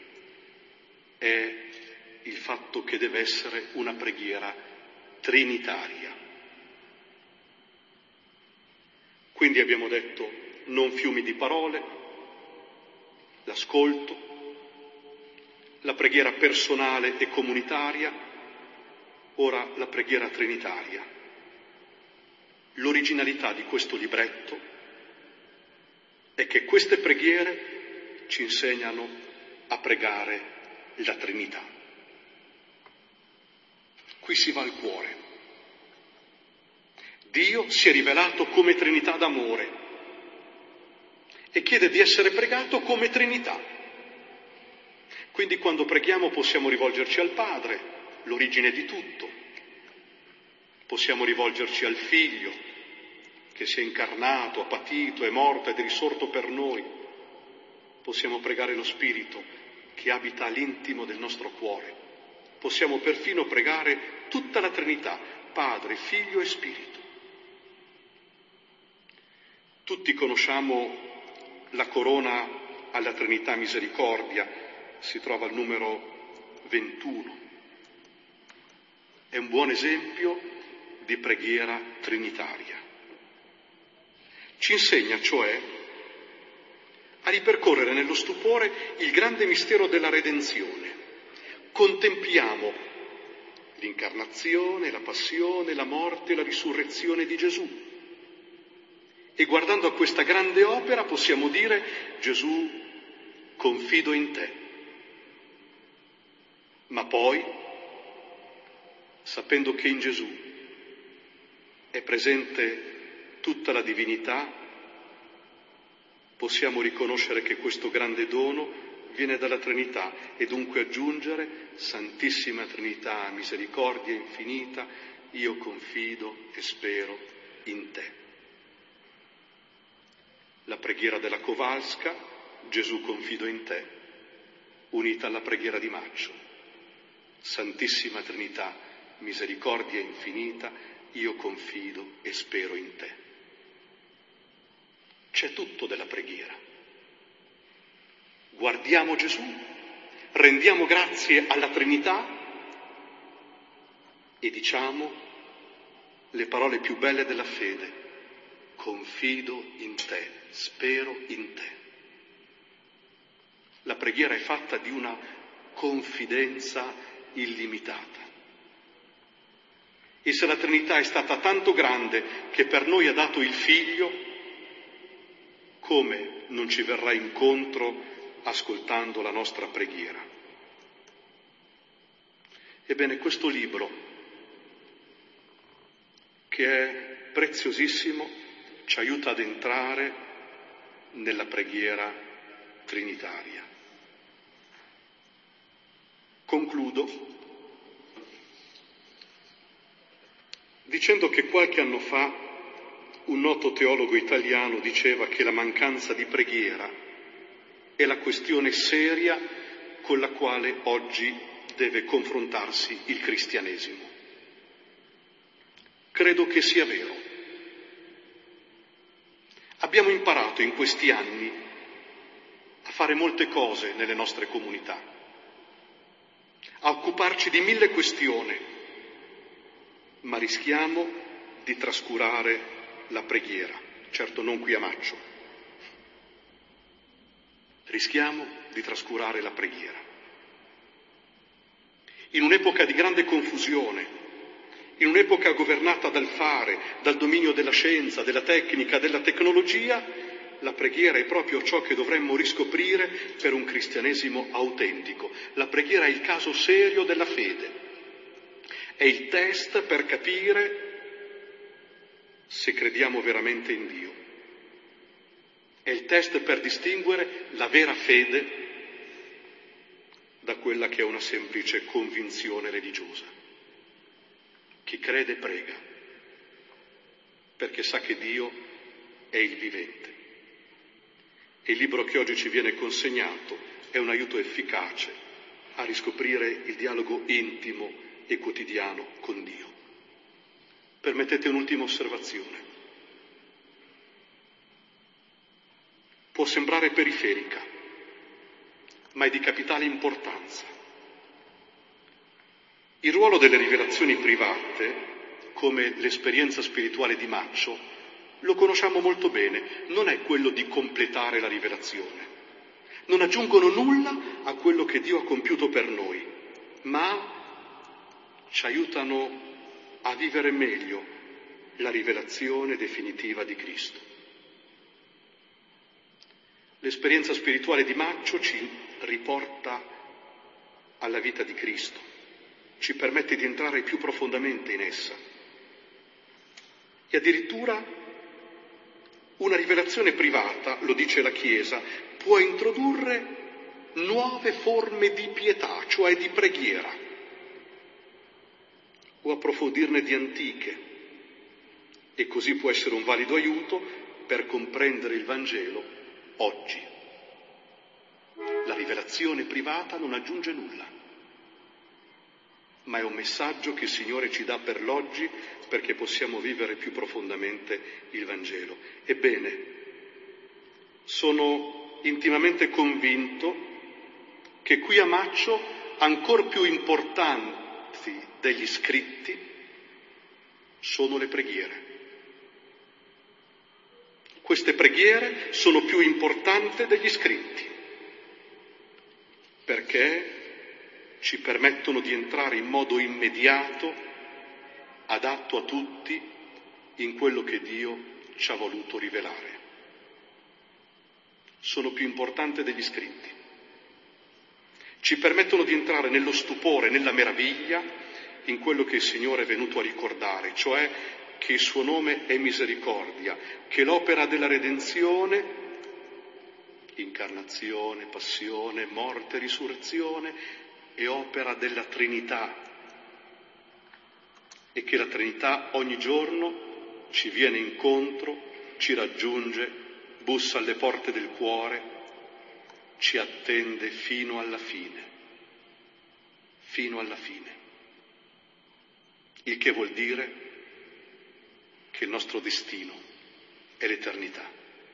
è il fatto che deve essere una preghiera trinitaria. Quindi abbiamo detto non fiumi di parole, l'ascolto, la preghiera personale e comunitaria, ora la preghiera trinitaria. L'originalità di questo libretto è che queste preghiere ci insegnano a pregare la Trinità. Qui si va al cuore. Dio si è rivelato come Trinità d'amore e chiede di essere pregato come Trinità. Quindi quando preghiamo possiamo rivolgerci al Padre, l'origine di tutto. Possiamo rivolgerci al Figlio, che si è incarnato, ha patito, è morto ed è risorto per noi. Possiamo pregare lo Spirito, che abita all'intimo del nostro cuore. Possiamo perfino pregare tutta la Trinità, Padre, Figlio e Spirito. Tutti conosciamo la corona alla Trinità Misericordia, si trova al numero ventuno. È un buon esempio di preghiera trinitaria. Ci insegna, cioè, a ripercorrere nello stupore il grande mistero della redenzione. Contempliamo l'incarnazione, la passione, la morte e la risurrezione di Gesù. E guardando a questa grande opera possiamo dire: Gesù, confido in te. Ma poi, sapendo che in Gesù è presente tutta la divinità, possiamo riconoscere che questo grande dono viene dalla Trinità e dunque aggiungere: Santissima Trinità, misericordia infinita, io confido e spero in te. La preghiera della Kowalska, Gesù confido in te, unita alla preghiera di Maccio. Santissima Trinità, misericordia infinita, io confido e spero in te. C'è tutto della preghiera. Guardiamo Gesù, rendiamo grazie alla Trinità e diciamo le parole più belle della fede: confido in te, spero in te. La preghiera è fatta di una confidenza illimitata. E se la Trinità è stata tanto grande che per noi ha dato il Figlio, come non ci verrà incontro ascoltando la nostra preghiera? Ebbene, questo libro, che è preziosissimo, ci aiuta ad entrare nella preghiera trinitaria. Concludo dicendo che qualche anno fa un noto teologo italiano diceva che la mancanza di preghiera è la questione seria con la quale oggi deve confrontarsi il cristianesimo. Credo che sia vero. Abbiamo imparato in questi anni a fare molte cose nelle nostre comunità, a occuparci di mille questioni, ma rischiamo di trascurare la preghiera, certo non qui a Maccio. Rischiamo di trascurare la preghiera. In un'epoca di grande confusione, in un'epoca governata dal fare, dal dominio della scienza, della tecnica, della tecnologia, la preghiera è proprio ciò che dovremmo riscoprire per un cristianesimo autentico. La preghiera è il caso serio della fede. È il test per capire se crediamo veramente in Dio. È il test per distinguere la vera fede da quella che è una semplice convinzione religiosa. Chi crede prega, perché sa che Dio è il vivente. E il libro che oggi ci viene consegnato è un aiuto efficace a riscoprire il dialogo intimo e quotidiano con Dio. Permettete un'ultima osservazione. Può sembrare periferica, ma è di capitale importanza. Il ruolo delle rivelazioni private, come l'esperienza spirituale di Maccio, lo conosciamo molto bene, non è quello di completare la rivelazione. Non aggiungono nulla a quello che Dio ha compiuto per noi, ma ci aiutano a vivere meglio la rivelazione definitiva di Cristo. L'esperienza spirituale di Maccio ci riporta alla vita di Cristo, ci permette di entrare più profondamente in essa. E addirittura una rivelazione privata, lo dice la Chiesa, può introdurre nuove forme di pietà, cioè di preghiera, o approfondirne di antiche, e così può essere un valido aiuto per comprendere il Vangelo oggi. La rivelazione privata non aggiunge nulla, ma è un messaggio che il Signore ci dà per l'oggi perché possiamo vivere più profondamente il Vangelo. Ebbene, sono intimamente convinto che qui a Maccio, ancor più importanti degli scritti, sono le preghiere. Queste preghiere sono più importanti degli scritti, perché ci permettono di entrare in modo immediato, adatto a tutti, in quello che Dio ci ha voluto rivelare. Sono più importanti degli scritti. Ci permettono di entrare nello stupore, nella meraviglia, in quello che il Signore è venuto a ricordare, cioè che il suo nome è misericordia, che l'opera della redenzione, incarnazione, passione, morte, risurrezione, è opera della Trinità e che la Trinità ogni giorno ci viene incontro, ci raggiunge, bussa alle porte del cuore, ci attende fino alla fine, fino alla fine. Il che vuol dire che il nostro destino è l'eternità.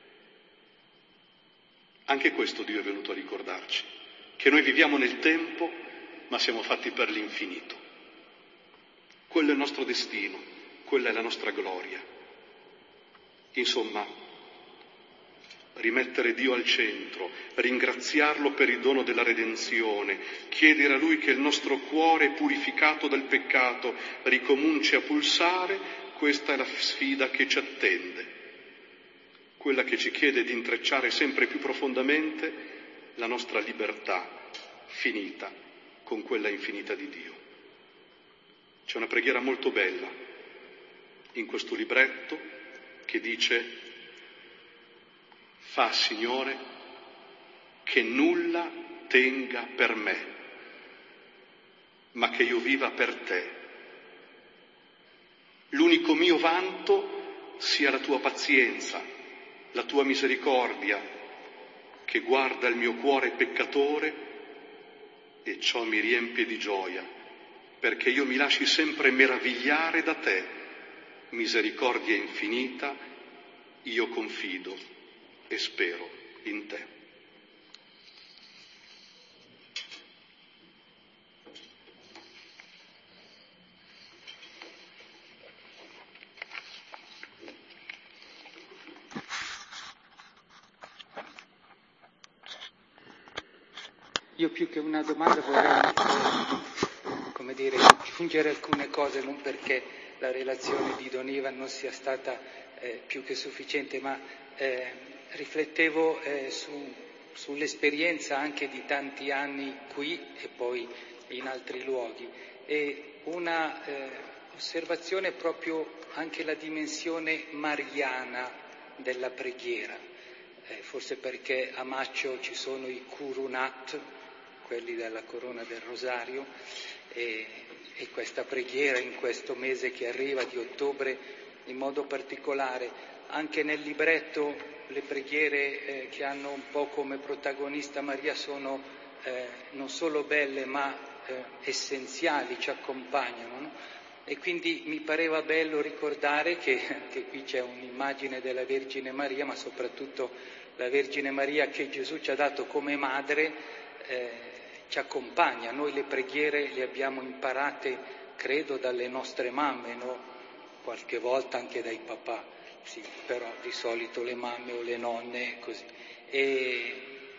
Anche questo Dio è venuto a ricordarci, che noi viviamo nel tempo, ma siamo fatti per l'infinito. Quello è il nostro destino, quella è la nostra gloria. Insomma, rimettere Dio al centro, ringraziarlo per il dono della redenzione, chiedere a Lui che il nostro cuore purificato dal peccato ricominci a pulsare, questa è la sfida che ci attende, quella che ci chiede di intrecciare sempre più profondamente la nostra libertà finita con quella infinita di Dio. C'è una preghiera molto bella in questo libretto che dice: fa, Signore, che nulla tenga per me, ma che io viva per te. L'unico mio vanto sia la tua pazienza, la tua misericordia, che guarda il mio cuore peccatore, e ciò mi riempie di gioia, perché io mi lasci sempre meravigliare da te. Misericordia infinita, io confido e spero in te. Io più che una domanda vorrei, eh, come dire, aggiungere alcune cose, non perché la relazione di Don Ivan non sia stata eh, più che sufficiente, ma eh, riflettevo eh, su, sull'esperienza anche di tanti anni qui e poi in altri luoghi, e una eh, osservazione proprio anche la dimensione mariana della preghiera, eh, forse perché a Maccio ci sono i Curunat, quelli della corona del rosario, e, e questa preghiera in questo mese che arriva di ottobre in modo particolare. Anche nel libretto le preghiere eh, che hanno un po' come protagonista Maria sono eh, non solo belle ma eh, essenziali, ci accompagnano, no? E quindi mi pareva bello ricordare che, che qui c'è un'immagine della Vergine Maria, ma soprattutto la Vergine Maria che Gesù ci ha dato come madre eh, ci accompagna. Noi le preghiere le abbiamo imparate, credo, dalle nostre mamme, no? Qualche volta anche dai papà, sì, però di solito le mamme o le nonne, così. E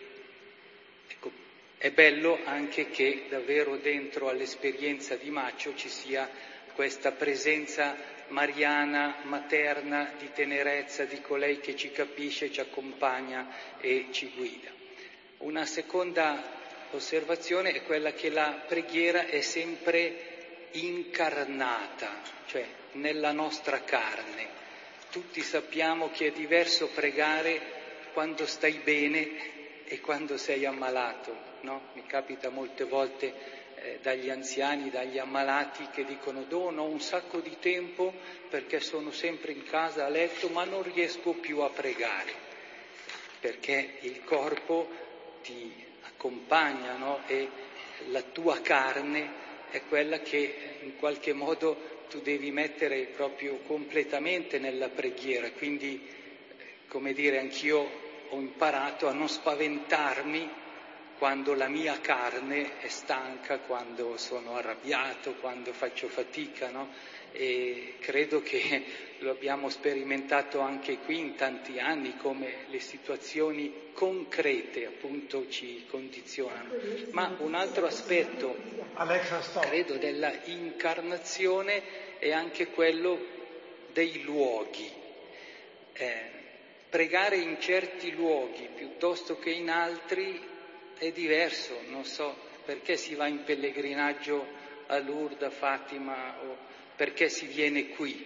ecco, è bello anche che davvero dentro all'esperienza di Maccio ci sia questa presenza mariana, materna, di tenerezza, di colei che ci capisce, ci accompagna e ci guida. Una seconda osservazione è quella che la preghiera è sempre incarnata, cioè nella nostra carne. Tutti sappiamo che è diverso pregare quando stai bene e quando sei ammalato, no? Mi capita molte volte eh, dagli anziani, dagli ammalati che dicono dono un sacco di tempo perché sono sempre in casa a letto ma non riesco più a pregare, perché il corpo ti accompagna, no? E la tua carne è quella che in qualche modo tu devi mettere proprio completamente nella preghiera, quindi, come dire, anch'io ho imparato a non spaventarmi quando la mia carne è stanca, quando sono arrabbiato, quando faccio fatica, no? E credo che lo abbiamo sperimentato anche qui in tanti anni, come le situazioni concrete appunto ci condizionano. Ma un altro aspetto, credo, della incarnazione è anche quello dei luoghi. Eh, pregare in certi luoghi piuttosto che in altri è diverso, non so perché si va in pellegrinaggio a Lourdes, a Fatima, o perché si viene qui.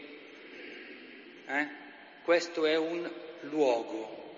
Eh? Questo è un luogo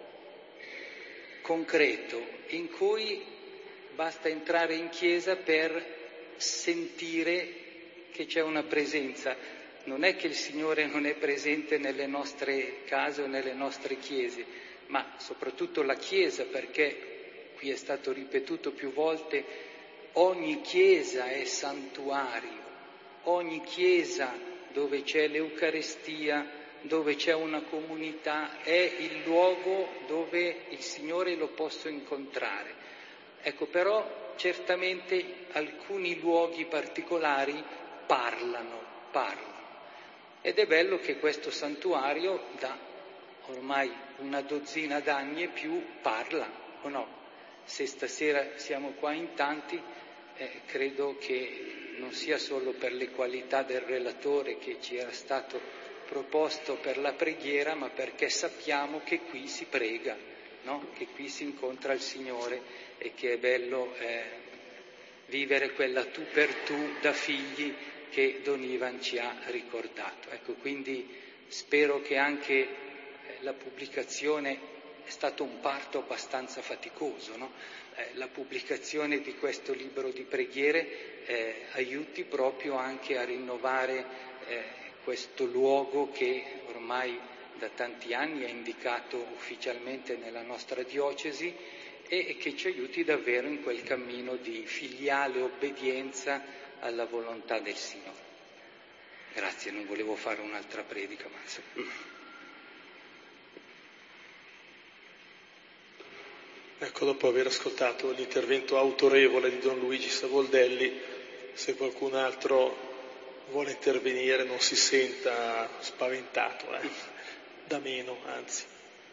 concreto in cui basta entrare in chiesa per sentire che c'è una presenza. Non è che il Signore non è presente nelle nostre case o nelle nostre chiese, ma soprattutto la Chiesa, perché qui è stato ripetuto più volte, ogni chiesa è santuario, ogni chiesa dove c'è l'Eucarestia, dove c'è una comunità, è il luogo dove il Signore lo posso incontrare. Ecco, però certamente alcuni luoghi particolari parlano, parlano. Ed è bello che questo santuario da ormai una dozzina d'anni e più parla, o no? Se stasera siamo qua in tanti, eh, credo che non sia solo per le qualità del relatore che ci era stato proposto per la preghiera, ma perché sappiamo che qui si prega, no? Che qui si incontra il Signore e che è bello eh, vivere quella tu per tu da figli che Don Ivan ci ha ricordato. Ecco, quindi spero che anche la pubblicazione è stato un parto abbastanza faticoso, no? Eh, la pubblicazione di questo libro di preghiere eh, aiuti proprio anche a rinnovare eh, questo luogo che ormai da tanti anni è indicato ufficialmente nella nostra diocesi e che ci aiuti davvero in quel cammino di filiale obbedienza alla volontà del Signore. Grazie, non volevo fare un'altra predica, ma insomma. Ecco, dopo aver ascoltato l'intervento autorevole di Don Luigi Savoldelli, se qualcun altro vuole intervenire non si senta spaventato, eh? Da meno, anzi.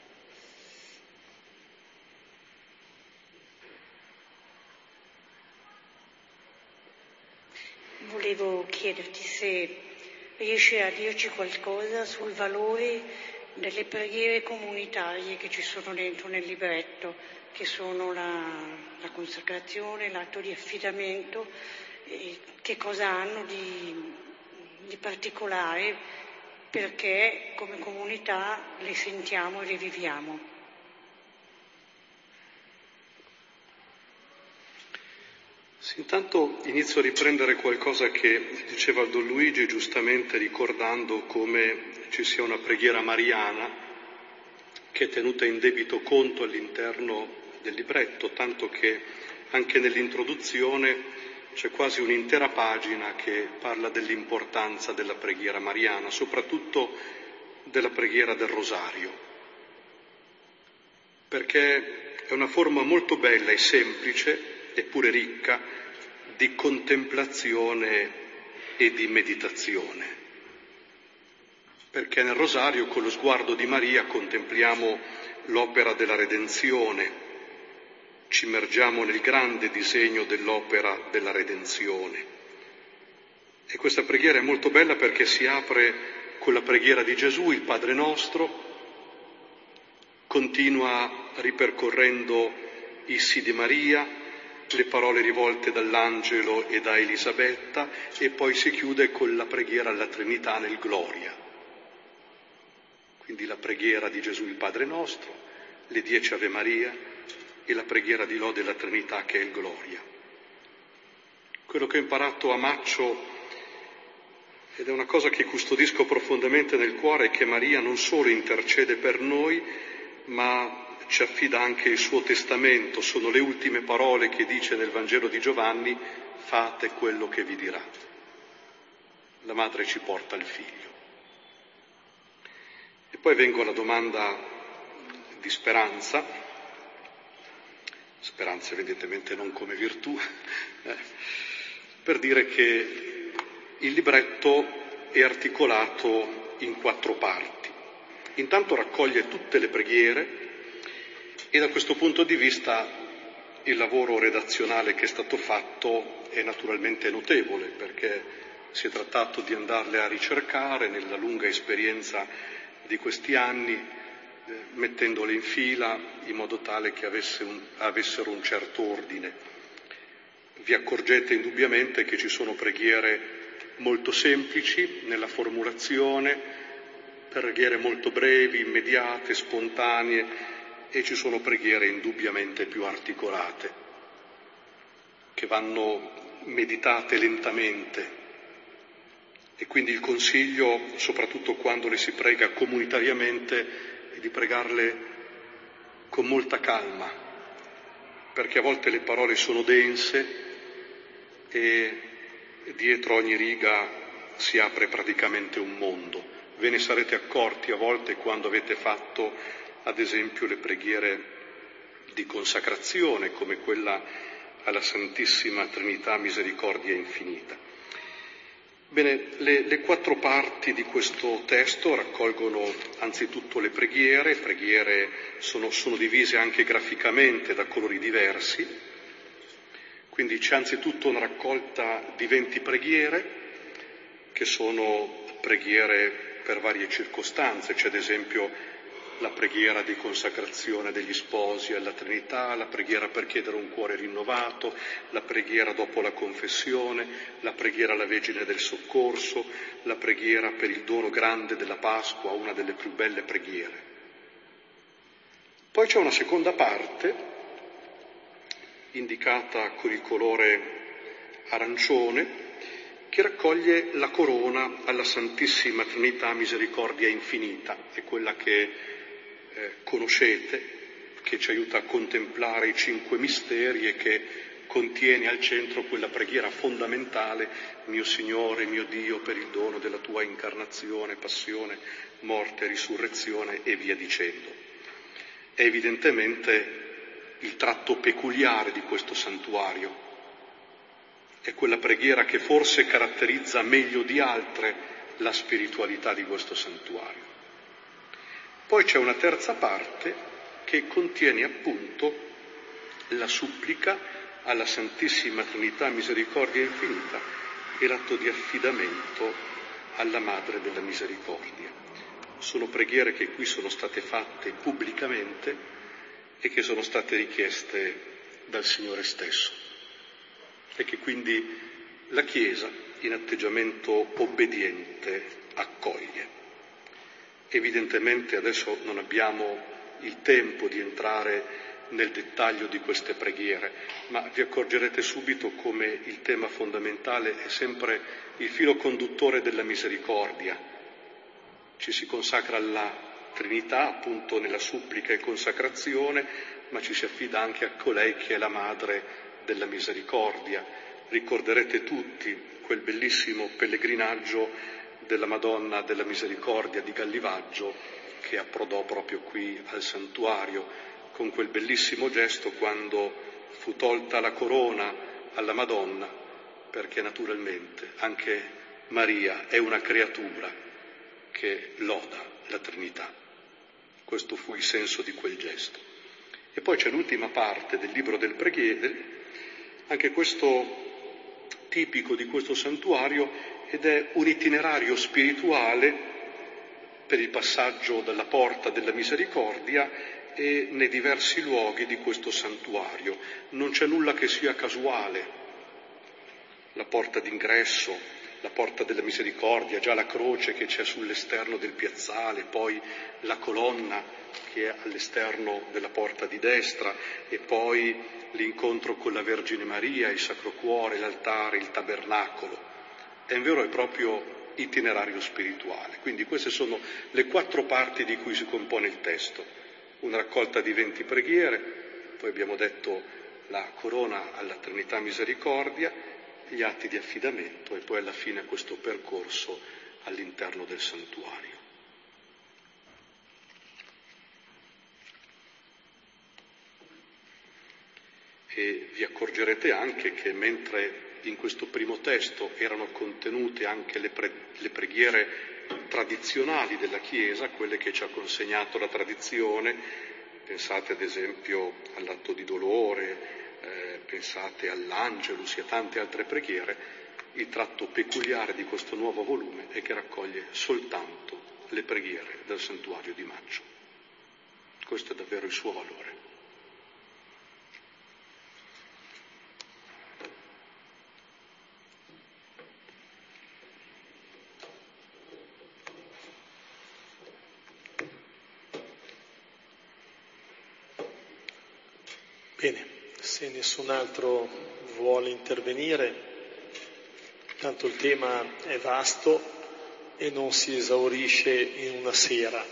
Volevo chiederti se riesci a dirci qualcosa sul valore delle preghiere comunitarie che ci sono dentro nel libretto, che sono la, la consacrazione, l'atto di affidamento, e che cosa hanno di, di particolare, perché come comunità le sentiamo e le viviamo. Sì, intanto inizio a riprendere qualcosa che diceva il Don Luigi, giustamente ricordando come ci sia una preghiera mariana che è tenuta in debito conto all'interno del libretto, tanto che anche nell'introduzione c'è quasi un'intera pagina che parla dell'importanza della preghiera mariana, soprattutto della preghiera del rosario, perché è una forma molto bella e semplice, eppure ricca, di contemplazione e di meditazione. Perché nel rosario, con lo sguardo di Maria, contempliamo l'opera della redenzione, ci immergiamo nel grande disegno dell'opera della redenzione. E questa preghiera è molto bella perché si apre con la preghiera di Gesù, il Padre nostro, continua ripercorrendo i sì di Maria, le parole rivolte dall'angelo e da Elisabetta, e poi si chiude con la preghiera alla Trinità nel Gloria. Quindi la preghiera di Gesù il Padre nostro, le dieci Ave Maria e la preghiera di lode della Trinità che è il Gloria. Quello che ho imparato a Maccio, ed è una cosa che custodisco profondamente nel cuore, è che Maria non solo intercede per noi, ma ci affida anche il suo testamento. Sono le ultime parole che dice nel Vangelo di Giovanni: fate quello che vi dirà. La madre ci porta il figlio. E poi vengo alla domanda di speranza, speranza evidentemente non come virtù, eh, per dire che il libretto è articolato in quattro parti. Intanto raccoglie tutte le preghiere, e da questo punto di vista il lavoro redazionale che è stato fatto è naturalmente notevole, perché si è trattato di andarle a ricercare nella lunga esperienza di questi anni, eh, mettendole in fila in modo tale che avesse un, avessero un certo ordine. Vi accorgete indubbiamente che ci sono preghiere molto semplici nella formulazione, preghiere molto brevi, immediate, spontanee, e ci sono preghiere indubbiamente più articolate, che vanno meditate lentamente. E quindi il consiglio, soprattutto quando le si prega comunitariamente, è di pregarle con molta calma, perché a volte le parole sono dense e dietro ogni riga si apre praticamente un mondo. Ve ne sarete accorti a volte quando avete fatto, ad esempio, le preghiere di consacrazione, come quella alla Santissima Trinità Misericordia Infinita. Bene, le, le quattro parti di questo testo raccolgono anzitutto le preghiere, preghiere sono, sono divise anche graficamente da colori diversi, quindi c'è anzitutto una raccolta di venti preghiere, che sono preghiere per varie circostanze. C'è ad esempio la preghiera di consacrazione degli sposi alla Trinità, la preghiera per chiedere un cuore rinnovato, la preghiera dopo la confessione, la preghiera alla Vergine del Soccorso, la preghiera per il dono grande della Pasqua, una delle più belle preghiere. Poi c'è una seconda parte, indicata con il colore arancione, che raccoglie la corona alla Santissima Trinità Misericordia Infinita. È quella che Eh, conoscete, che ci aiuta a contemplare i cinque misteri e che contiene al centro quella preghiera fondamentale: mio Signore, mio Dio, per il dono della tua incarnazione, passione, morte, risurrezione e via dicendo. È evidentemente il tratto peculiare di questo santuario. È quella preghiera che forse caratterizza meglio di altre la spiritualità di questo santuario. Poi c'è una terza parte che contiene appunto la supplica alla Santissima Trinità Misericordia Infinita e l'atto di affidamento alla Madre della Misericordia. Sono preghiere che qui sono state fatte pubblicamente e che sono state richieste dal Signore stesso, e che quindi la Chiesa, in atteggiamento obbediente, accoglie. Evidentemente adesso non abbiamo il tempo di entrare nel dettaglio di queste preghiere, ma vi accorgerete subito come il tema fondamentale è sempre il filo conduttore della misericordia. Ci si consacra alla Trinità, appunto nella supplica e consacrazione, ma ci si affida anche a colei che è la madre della misericordia. Ricorderete tutti quel bellissimo pellegrinaggio della Madonna della Misericordia di Gallivaggio che approdò proprio qui al santuario, con quel bellissimo gesto quando fu tolta la corona alla Madonna, perché naturalmente anche Maria è una creatura che loda la Trinità. Questo fu il senso di quel gesto. E poi c'è l'ultima parte del libro del Preghiere, anche questo tipico di questo santuario, ed è un itinerario spirituale per il passaggio dalla porta della misericordia e nei diversi luoghi di questo santuario. Non c'è nulla che sia casuale. La porta d'ingresso, la porta della misericordia, già la croce che c'è sull'esterno del piazzale, poi la colonna che è all'esterno della porta di destra e poi l'incontro con la Vergine Maria, il Sacro Cuore, l'altare, il tabernacolo. È un vero e proprio itinerario spirituale. Quindi queste sono le quattro parti di cui si compone il testo. Una raccolta di venti preghiere, poi abbiamo detto la corona alla Trinità Misericordia, gli atti di affidamento e poi alla fine questo percorso all'interno del santuario. E vi accorgerete anche che mentre in questo primo testo erano contenute anche le, pre- le preghiere tradizionali della Chiesa, quelle che ci ha consegnato la tradizione, pensate ad esempio all'atto di dolore, eh, pensate all'Angelus e a tante altre preghiere, il tratto peculiare di questo nuovo volume è che raccoglie soltanto le preghiere del santuario di maggio. Questo è davvero il suo valore. Bene, se nessun altro vuole intervenire, tanto il tema è vasto e non si esaurisce in una sera.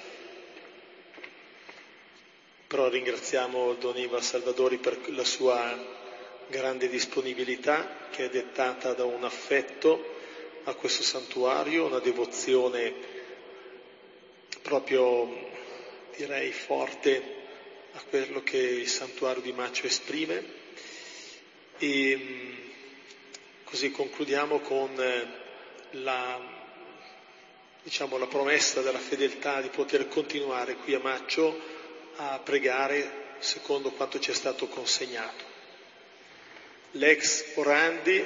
Però ringraziamo Don Ivan Salvadori per la sua grande disponibilità, che è dettata da un affetto a questo santuario, una devozione proprio, direi, forte a quello che il santuario di Maccio esprime. E così concludiamo con la, diciamo, la promessa della fedeltà di poter continuare qui a Maccio a pregare secondo quanto ci è stato consegnato. L'ex orandi,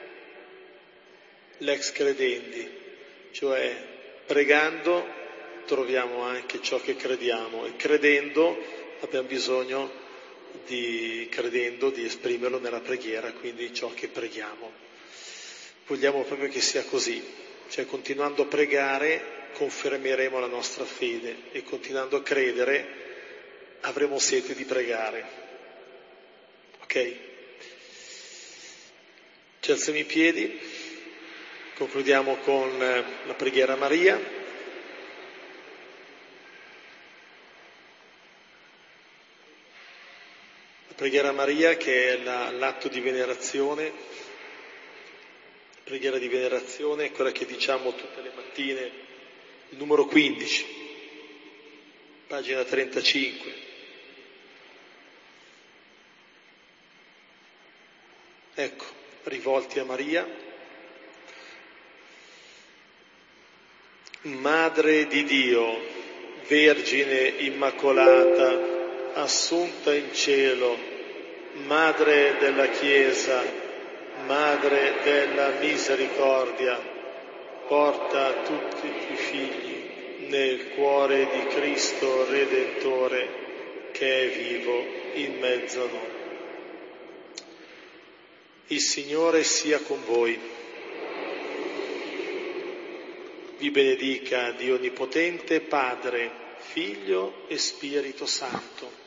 l'ex credendi, cioè pregando troviamo anche ciò che crediamo e credendo abbiamo bisogno di, credendo, di esprimerlo nella preghiera, quindi ciò che preghiamo. Vogliamo proprio che sia così, cioè continuando a pregare confermeremo la nostra fede e continuando a credere avremo sete di pregare. Ok? Ci alziamo in piedi, concludiamo con la preghiera a Maria. La preghiera a Maria che è la, l'atto di venerazione, la preghiera di venerazione è quella che diciamo tutte le mattine, il numero quindici, pagina trentacinque. Ecco, rivolti a Maria, Madre di Dio, Vergine Immacolata, assunta in cielo, Madre della Chiesa, Madre della Misericordia, porta tutti i figli nel cuore di Cristo Redentore che è vivo in mezzo a noi. Il Signore sia con voi. Vi benedica Dio Onnipotente, Padre, Figlio e Spirito Santo.